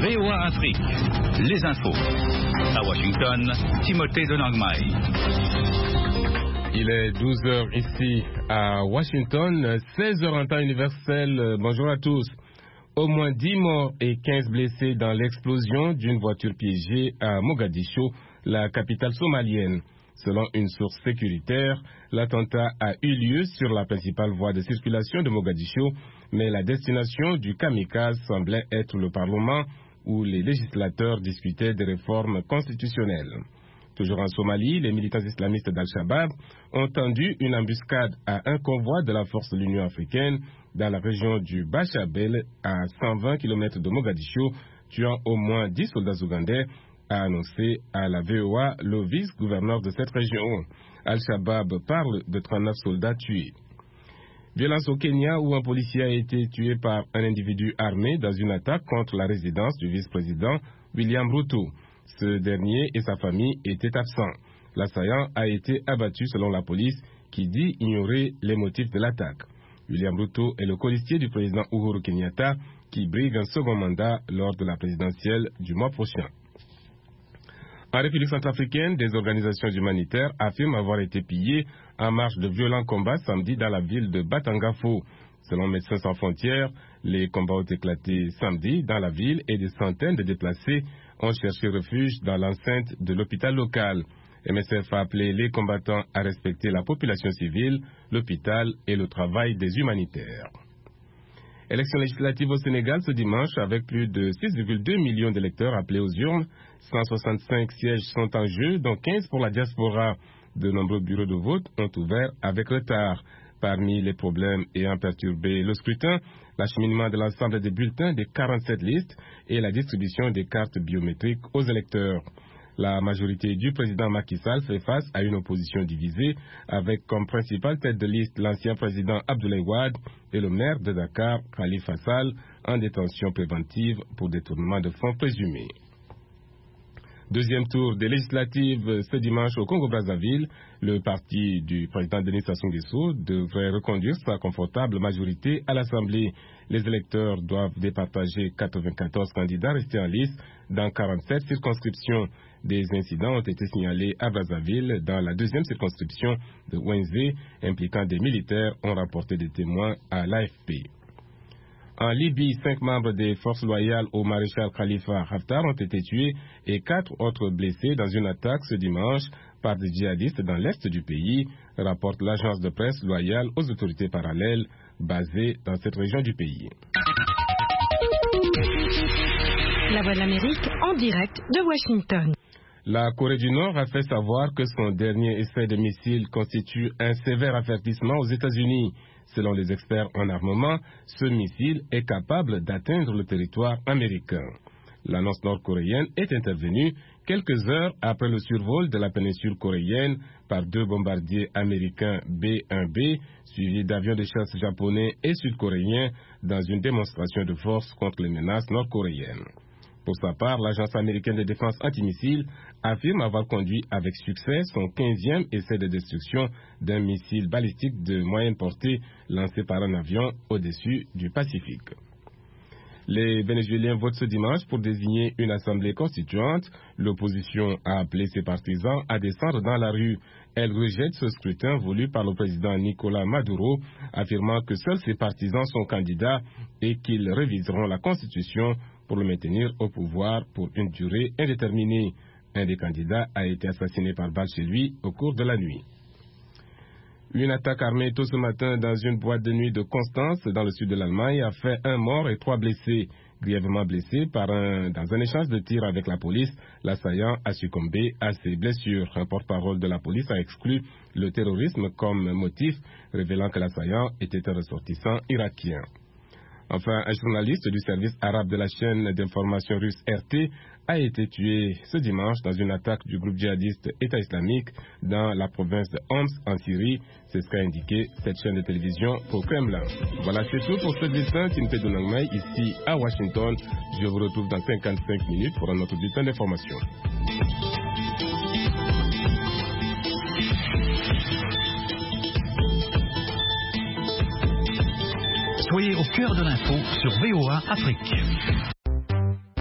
VOA Afrique, les infos. À Washington, Timothée de Langmail. Il est 12h ici à Washington, 16h en temps universel. Bonjour à tous. Au moins 10 morts et 15 blessés dans l'explosion d'une voiture piégée à Mogadiscio, la capitale somalienne. Selon une source sécuritaire, l'attentat a eu lieu sur la principale voie de circulation de Mogadiscio, mais la destination du kamikaze semblait être le Parlement où les législateurs discutaient des réformes constitutionnelles. Toujours en Somalie, les militants islamistes d'Al-Shabaab ont tendu une embuscade à un convoi de la force de l'Union africaine dans la région du Bachabel, à 120 km de Mogadiscio, tuant au moins 10 soldats ougandais, a annoncé à la VOA le vice-gouverneur de cette région. Al-Shabaab parle de 39 soldats tués. Violence au Kenya où un policier a été tué par un individu armé dans une attaque contre la résidence du vice-président William Ruto. Ce dernier et sa famille étaient absents. L'assaillant a été abattu selon la police qui dit ignorer les motifs de l'attaque. William Ruto est le colistier du président Uhuru Kenyatta qui brigue un second mandat lors de la présidentielle du mois prochain. En République centrafricaine, des organisations humanitaires affirment avoir été pillées en marge de violents combats samedi dans la ville de Batangafo. Selon Médecins sans frontières, les combats ont éclaté samedi dans la ville et des centaines de déplacés ont cherché refuge dans l'enceinte de l'hôpital local. MSF a appelé les combattants à respecter la population civile, l'hôpital et le travail des humanitaires. Élection législative au Sénégal ce dimanche avec plus de 6,2 millions d'électeurs appelés aux urnes. 165 sièges sont en jeu, dont 15 pour la diaspora. De nombreux bureaux de vote ont ouvert avec retard. Parmi les problèmes ayant perturbé le scrutin, l'acheminement de l'ensemble des bulletins des 47 listes et la distribution des cartes biométriques aux électeurs. La majorité du président Macky Sall fait face à une opposition divisée avec comme principale tête de liste l'ancien président Abdoulaye Wade et le maire de Dakar, Khalifa Sall, en détention préventive pour détournement de fonds présumés. Deuxième tour des législatives ce dimanche au Congo-Brazzaville. Le parti du président Denis Sassou Nguesso devrait reconduire sa confortable majorité à l'Assemblée. Les électeurs doivent départager 94 candidats restés en lice dans 47 circonscriptions. Des incidents ont été signalés à Brazzaville dans la deuxième circonscription de Ouenzé, impliquant des militaires, ont rapporté des témoins à l'AFP. En Libye, 5 membres des forces loyales au maréchal Khalifa Haftar ont été tués et 4 autres blessés dans une attaque ce dimanche par des djihadistes dans l'est du pays, rapporte l'agence de presse loyale aux autorités parallèles basées dans cette région du pays. La Voix de l'Amérique en direct de Washington. La Corée du Nord a fait savoir que son dernier essai de missile constitue un sévère avertissement aux États-Unis. Selon les experts en armement, ce missile est capable d'atteindre le territoire américain. L'annonce nord-coréenne est intervenue quelques heures après le survol de la péninsule coréenne par 2 bombardiers américains B-1B, suivis d'avions de chasse japonais et sud-coréens dans une démonstration de force contre les menaces nord-coréennes. Pour sa part, l'agence américaine de défense antimissile affirme avoir conduit avec succès son 15e essai de destruction d'un missile balistique de moyenne portée lancé par un avion au-dessus du Pacifique. Les Vénézuéliens votent ce dimanche pour désigner une assemblée constituante. L'opposition a appelé ses partisans à descendre dans la rue. Elle rejette ce scrutin voulu par le président Nicolás Maduro, affirmant que seuls ses partisans sont candidats et qu'ils réviseront la Constitution pour le maintenir au pouvoir pour une durée indéterminée. Un des candidats a été assassiné par balle chez lui au cours de la nuit. Une attaque armée tôt ce matin dans une boîte de nuit de Constance, dans le sud de l'Allemagne, a fait 1 mort et 3 blessés. Grièvement blessé dans un échange de tirs avec la police, l'assaillant a succombé à ses blessures. Un porte-parole de la police a exclu le terrorisme comme motif, révélant que l'assaillant était un ressortissant irakien. Enfin, un journaliste du service arabe de la chaîne d'information russe RT a été tué ce dimanche dans une attaque du groupe djihadiste État islamique dans la province de Homs en Syrie. C'est ce qu'a indiqué cette chaîne de télévision au Kremlin. Voilà, c'est tout pour ce bulletin. Timothée de Langmail ici à Washington. Je vous retrouve dans 55 minutes pour un autre bulletin d'information. Soyez au cœur de l'info sur VOA Afrique.